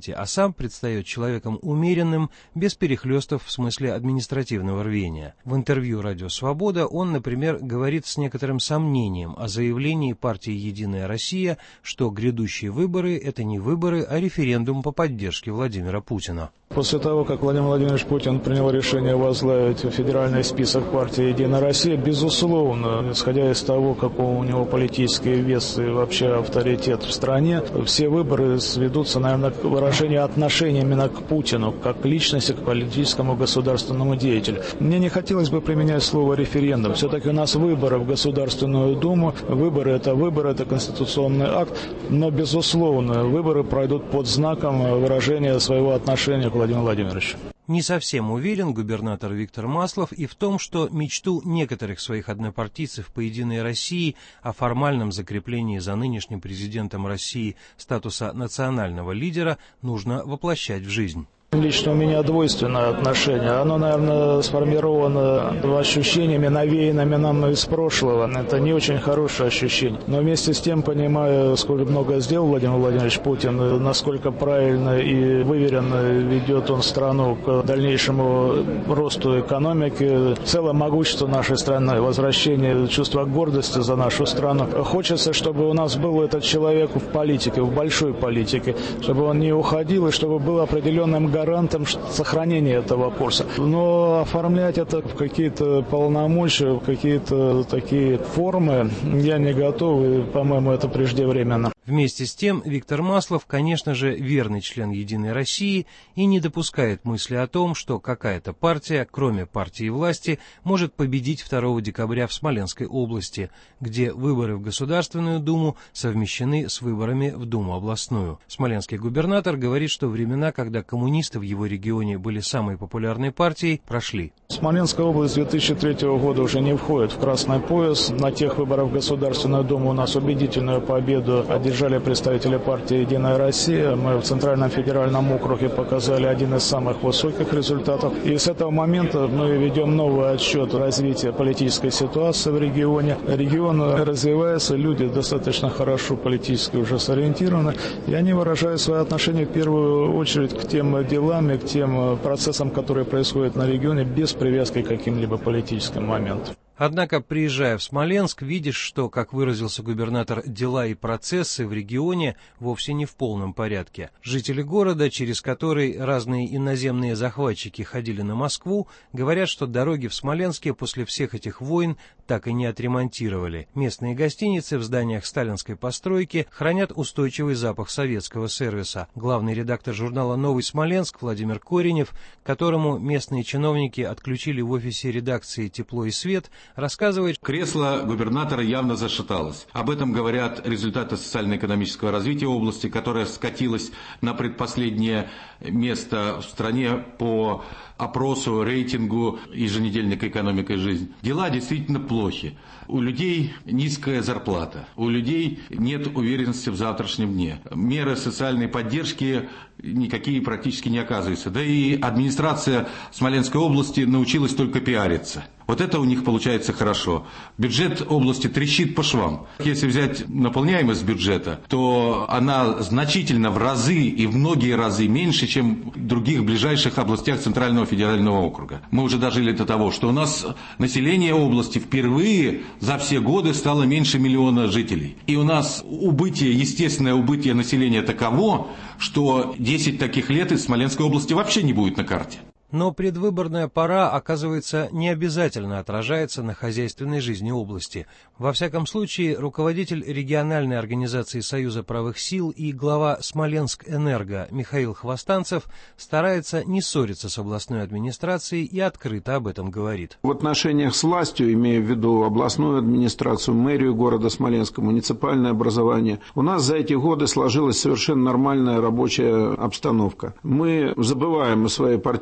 сам предстает человеком умеренным, без перехлестов в смысле административного рвения. В интервью «Радио Свобода» он, например, говорит с некоторым сомнением о заявлении партии «Единая Россия», что грядущие выборы – это не выборы, а референдум по поддержке Владимира Путина. После того, как Владимир Владимирович Путин принял решение возглавить федеральный список партии «Единая Россия», безусловно, исходя из того, какой у него политический вес и вообще авторитет в стране, все выборы сведутся, наверное, к выражению отношения именно к Путину, как к личности, к политическому государственному деятелю. Мне не хотелось бы применять слово «референдум». Все-таки у нас выборы в Государственную Думу. Выборы, это конституционный акт, но, безусловно, выборы пройдут под знаком выражения своего отношения к Владимиру Владимировичу. Не совсем уверен губернатор Виктор Маслов и в том, что мечту некоторых своих однопартийцев по «Единой России» о формальном закреплении за нынешним президентом России статуса национального лидера нужно воплощать в жизнь. Лично у меня двойственное отношение. Оно, наверное, сформировано ощущениями, навеянными нам из прошлого. Это не очень хорошее ощущение. Но вместе с тем, понимаю, сколько много сделал Владимир Владимирович Путин, насколько правильно и выверенно ведет он страну к дальнейшему росту экономики, целое могущество нашей страны, возвращение чувства гордости за нашу страну. Хочется, чтобы у нас был этот человек в политике, в большой политике, чтобы он не уходил и чтобы был определенным гарантом сохранения этого курса. Но оформлять это в какие-то полномочия, в какие-то такие формы я не готов, и, по-моему, это преждевременно. Вместе с тем, Виктор Маслов, конечно же, верный член «Единой России» и не допускает мысли о том, что какая-то партия, кроме партии власти, может победить 2 декабря в Смоленской области, где выборы в Государственную Думу совмещены с выборами в Думу областную. Смоленский губернатор говорит, что времена, когда коммунисты в его регионе были самой популярной партией, прошли. Смоленская область 2003 года уже не входит в красный пояс. На тех выборах в Государственную Думу у нас убедительную победу одержали представители партии «Единая Россия». Мы в Центральном федеральном округе показали один из самых высоких результатов. И с этого момента мы ведем новый отсчет развития политической ситуации в регионе. Регион развивается, люди достаточно хорошо политически уже сориентированы. И они выражают свое отношение в первую очередь к тем делам и к тем процессам, которые происходят на регионе, без привязки к каким-либо политическим моментам. Однако, приезжая в Смоленск, видишь, что, как выразился губернатор, дела и процессы в регионе вовсе не в полном порядке. Жители города, через который разные иноземные захватчики ходили на Москву, говорят, что дороги в Смоленске после всех этих войн так и не отремонтировали. Местные гостиницы в зданиях сталинской постройки хранят устойчивый запах советского сервиса. Главный редактор журнала «Новый Смоленск» Владимир Коренев, которому местные чиновники отключили в офисе редакции тепло и свет, рассказывает: кресло губернатора явно зашаталось. Об этом говорят результаты социально-экономического развития области, которая скатилась на предпоследнее место в стране по опросу, рейтингу еженедельника «Экономика и жизнь». Дела действительно плохи. У людей низкая зарплата, у людей нет уверенности в завтрашнем дне. Меры социальной поддержки никакие практически не оказываются. Да и администрация Смоленской области научилась только пиариться. Вот это у них получается хорошо. Бюджет области трещит по швам. Если взять наполняемость бюджета, то она значительно в разы и в многие разы меньше, чем в других ближайших областях Центрального федерального округа. Мы уже дожили до того, что у нас население области впервые за все годы стало меньше 1 миллиона жителей. И у нас естественное убытие населения таково, что 10 таких лет из Смоленской области вообще не будет на карте. Но предвыборная пора, оказывается, не обязательно отражается на хозяйственной жизни области. Во всяком случае, руководитель региональной организации Союза правых сил и глава Смоленск-Энерго Михаил Хвостанцев старается не ссориться с областной администрацией и открыто об этом говорит. В отношениях с властью, имея в виду областную администрацию, мэрию города Смоленска, муниципальное образование, у нас за эти годы сложилась совершенно нормальная рабочая обстановка. Мы забываем о своей партийной принадлежности,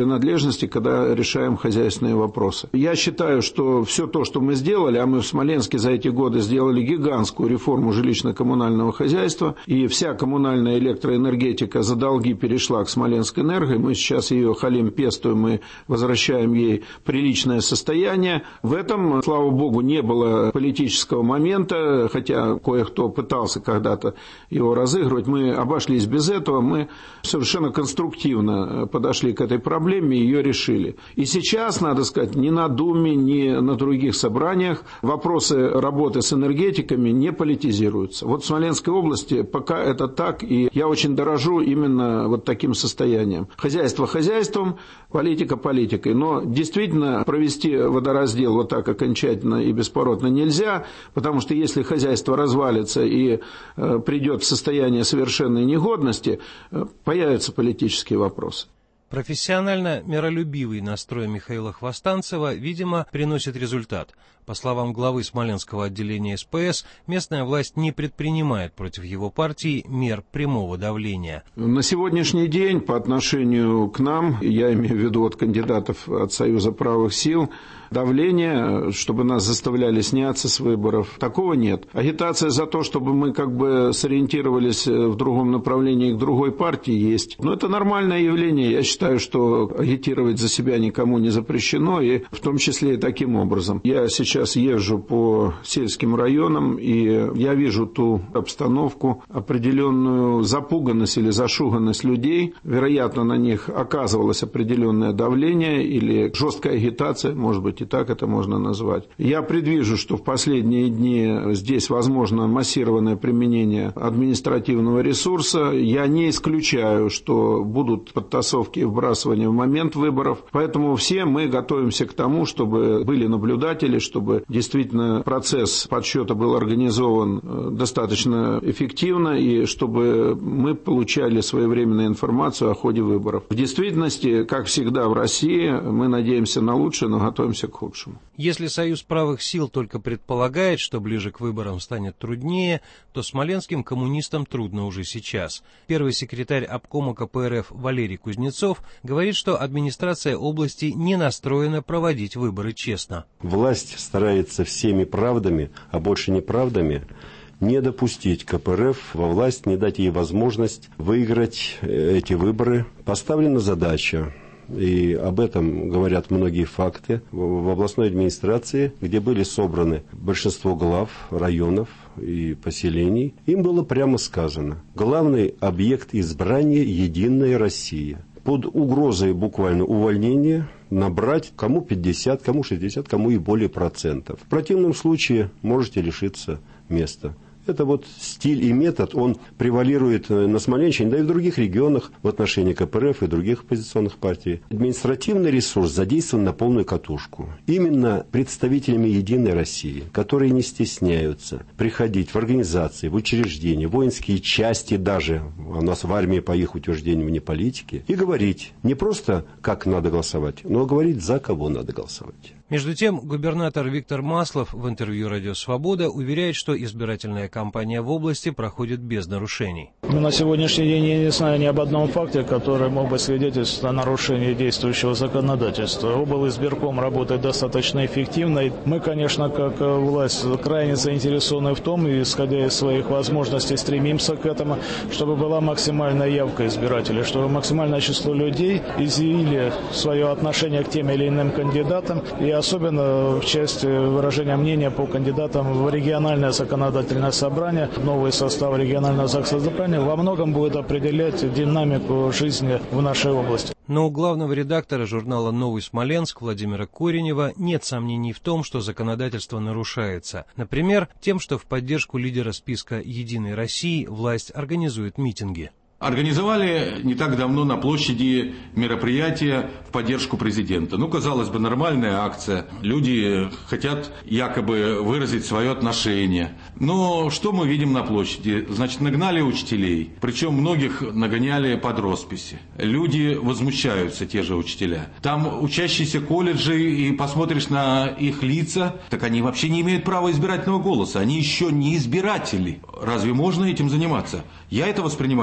принадлежности, когда решаем хозяйственные вопросы. Я считаю, что все то, что мы сделали, а мы в Смоленске за эти годы сделали гигантскую реформу жилищно-коммунального хозяйства, и вся коммунальная электроэнергетика за долги перешла к Смоленскэнерго, и мы сейчас ее халим пестуем и возвращаем ей приличное состояние. В этом, слава богу, не было политического момента, хотя кое-кто пытался когда-то его разыгрывать. Мы обошлись без этого, мы совершенно конструктивно подошли к этой проблеме и ее решили. И сейчас, надо сказать, ни на Думе, ни на других собраниях вопросы работы с энергетиками не политизируются. Вот в Смоленской области пока это так, и я очень дорожу именно вот таким состоянием. Хозяйство хозяйством, политика политикой. Но действительно провести водораздел вот так окончательно и бесповоротно нельзя, потому что если хозяйство развалится и придет в состояние совершенной негодности, появятся политические вопросы. Профессионально миролюбивый настрой Михаила Хвостанцева, видимо, приносит результат. По словам главы Смоленского отделения СПС, местная власть не предпринимает против его партии мер прямого давления. На сегодняшний день по отношению к нам, я имею в виду от кандидатов от Союза правых сил, давления, чтобы нас заставляли сняться с выборов, такого нет. Агитация за то, чтобы мы как бы сориентировались в другом направлении к другой партии, есть. Но это нормальное явление. Я считаю, что агитировать за себя никому не запрещено, и в том числе и таким образом. Я сейчас езжу по сельским районам, и я вижу ту обстановку, определенную запуганность или зашуганность людей. Вероятно, на них оказывалось определенное давление или жесткая агитация, может быть, и так это можно назвать. Я предвижу, что в последние дни здесь возможно массированное применение административного ресурса. Я не исключаю, что будут подтасовки и вбрасывания в момент выборов. Поэтому все мы готовимся к тому, чтобы были наблюдатели, чтобы действительно процесс подсчета был организован достаточно эффективно и чтобы мы получали своевременную информацию о ходе выборов. В действительности, как всегда в России, мы надеемся на лучшее, но готовимся к худшему. Если Союз правых сил только предполагает, что ближе к выборам станет труднее, то смоленским коммунистам трудно уже сейчас. Первый секретарь обкома КПРФ Валерий Кузнецов говорит, что администрация области не настроена проводить выборы честно. Власть старается всеми правдами, а больше неправдами, не допустить КПРФ во власть, не дать ей возможность выиграть эти выборы. Поставлена задача, и об этом говорят многие факты, в областной администрации, где были собраны большинство глав районов и поселений, им было прямо сказано: главный объект избрания — Единая Россия. Под угрозой буквально увольнения набрать кому 50, кому 60, кому и более процентов. В противном случае можете лишиться места. Это вот стиль и метод, он превалирует на Смоленщине, да и в других регионах в отношении КПРФ и других оппозиционных партий. Административный ресурс задействован на полную катушку. Именно представителями Единой России, которые не стесняются приходить в организации, в учреждения, воинские части даже, у нас в армии по их утверждению вне политики, и говорить не просто, как надо голосовать, но говорить, за кого надо голосовать. Между тем, губернатор Виктор Маслов в интервью «Радио Свобода» уверяет, что избирательная кампания в области проходит без нарушений. На сегодняшний день я не знаю ни об одном факте, который мог бы свидетельствовать о нарушении действующего законодательства. Облизбирком работает достаточно эффективно. И мы, конечно, как власть, крайне заинтересованы в том, и, исходя из своих возможностей, стремимся к этому, чтобы была максимальная явка избирателей, чтобы максимальное число людей изъявили свое отношение к тем или иным кандидатам, и особенно в части выражения мнения по кандидатам в региональное законодательное собрание. Новый состав регионального законодательного во многом будет определять динамику жизни в нашей области. Но у главного редактора журнала «Новый Смоленск» Владимира Коренева нет сомнений в том, что законодательство нарушается. Например, тем, что в поддержку лидера списка «Единой России» власть организует митинги. Организовали не так давно на площади мероприятие в поддержку президента. Ну, казалось бы, нормальная акция. Люди хотят якобы выразить свое отношение. Но что мы видим на площади? Значит, нагнали учителей. Причем многих нагоняли под росписи. Люди возмущаются, те же учителя. Там учащиеся колледжей, и посмотришь на их лица, так они вообще не имеют права избирательного голоса. Они еще не избиратели. Разве можно этим заниматься? Я это воспринимаю, например,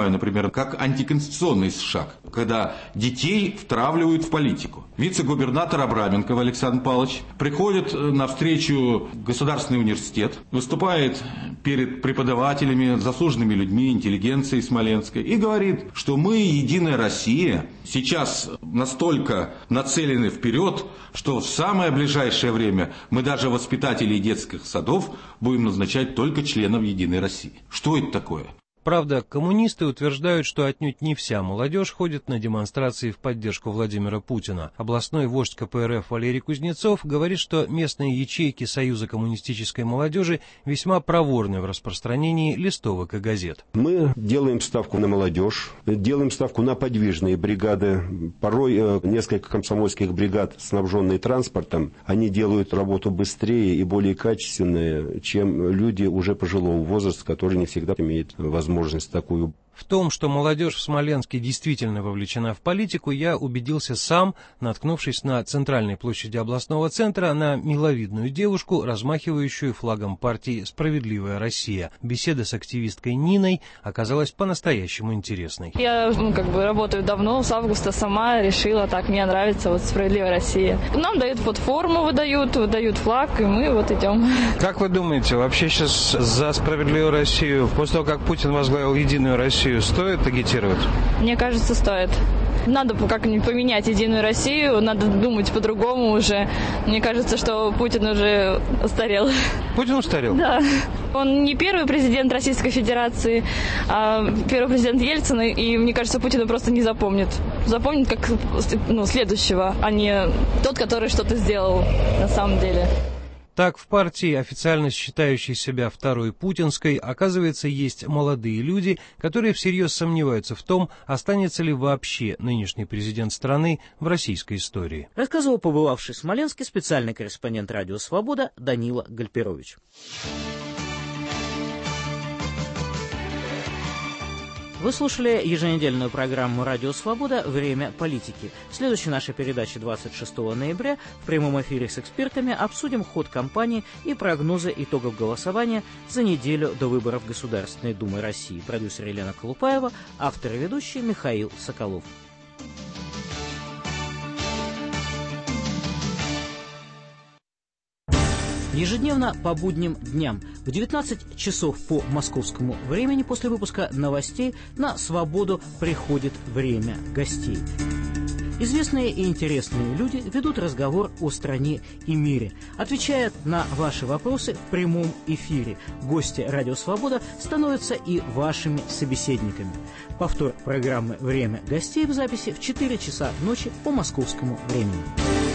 например, как антиконституционный шаг, когда детей втравливают в политику. Вице-губернатор Абраменков Александр Павлович приходит на встречу в Государственный университет, выступает перед преподавателями, заслуженными людьми, интеллигенцией смоленской и говорит, что мы, Единая Россия, сейчас настолько нацелены вперед, что в самое ближайшее время мы даже воспитателей детских садов будем назначать только членов Единой России. Что это такое? Правда, коммунисты утверждают, что отнюдь не вся молодежь ходит на демонстрации в поддержку Владимира Путина. Областной вождь КПРФ Валерий Кузнецов говорит, что местные ячейки Союза коммунистической молодежи весьма проворны в распространении листовок и газет. Мы делаем ставку на молодежь, делаем ставку на подвижные бригады. Порой несколько комсомольских бригад, снабженные транспортом, они делают работу быстрее и более качественную, чем люди уже пожилого возраста, которые не всегда имеют возможность такую. В том, что молодежь в Смоленске действительно вовлечена в политику, я убедился сам, наткнувшись на центральной площади областного центра на миловидную девушку, размахивающую флагом партии «Справедливая Россия». Беседа с активисткой Ниной оказалась по-настоящему интересной. Я работаю давно, с августа сама решила, так, мне нравится «Справедливая Россия». Нам дают форму, выдают флаг, и мы идем. Как вы думаете, вообще сейчас за «Справедливую Россию», после того, как Путин возглавил «Единую Россию», стоит агитировать? Мне кажется, стоит. Надо как-нибудь поменять Единую Россию, надо думать по-другому уже. Мне кажется, что Путин уже устарел. Путин устарел? Да. Он не первый президент Российской Федерации, а первый президент Ельцин, и мне кажется, Путина просто не запомнит. Запомнит как следующего, а не тот, который что-то сделал на самом деле. Так, в партии, официально считающей себя второй путинской, оказывается, есть молодые люди, которые всерьез сомневаются в том, останется ли вообще нынешний президент страны в российской истории. Рассказывал побывавший в Смоленске специальный корреспондент «Радио Свобода» Данила Гальперович. Вы слушали еженедельную программу «Радио Свобода. Время политики». В следующей нашей передаче 26 ноября в прямом эфире с экспертами обсудим ход кампании и прогнозы итогов голосования за неделю до выборов Государственной Думы России. Продюсер Елена Колупаева, автор и ведущий Михаил Соколов. Ежедневно по будним дням в 19 часов по московскому времени после выпуска новостей на «Свободу» приходит время гостей. Известные и интересные люди ведут разговор о стране и мире, отвечают на ваши вопросы в прямом эфире. Гости «Радио Свобода» становятся и вашими собеседниками. Повтор программы «Время гостей» в записи в 4 часа ночи по московскому времени.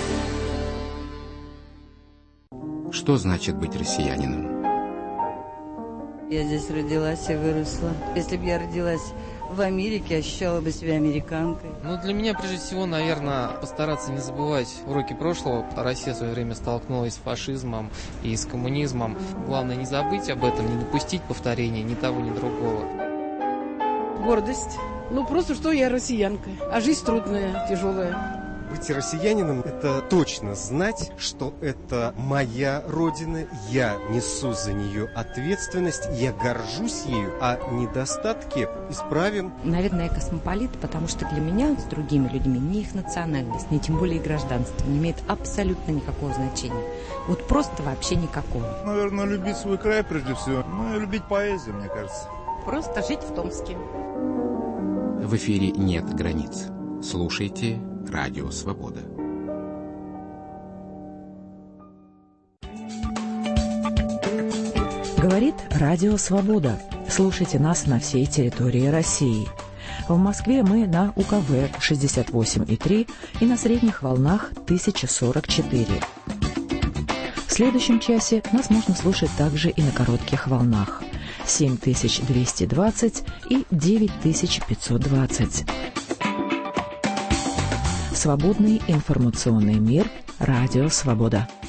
Что значит быть россиянином? Я здесь родилась и выросла. Если бы я родилась в Америке, ощущала бы себя американкой. Для меня, прежде всего, наверное, постараться не забывать уроки прошлого. Россия в свое время столкнулась с фашизмом и с коммунизмом. Главное не забыть об этом, не допустить повторения ни того, ни другого. Гордость. Просто что я россиянка. А жизнь трудная, тяжелая. Быть россиянином – это точно знать, что это моя родина, я несу за нее ответственность, я горжусь ею, а недостатки исправим. Наверное, я космополит, потому что для меня с другими людьми ни их национальность, ни тем более гражданство не имеет абсолютно никакого значения. Просто вообще никакого. Наверное, любить свой край прежде всего. И любить поэзию, мне кажется. Просто жить в Томске. В эфире нет границ. Слушайте «Радио Свобода». Говорит «Радио Свобода». Слушайте нас на всей территории России. В Москве мы на УКВ 68,3 и на средних волнах 1044. В следующем часе нас можно слушать также и на коротких волнах 7220 и 9520. Свободный информационный мир. Радио Свобода.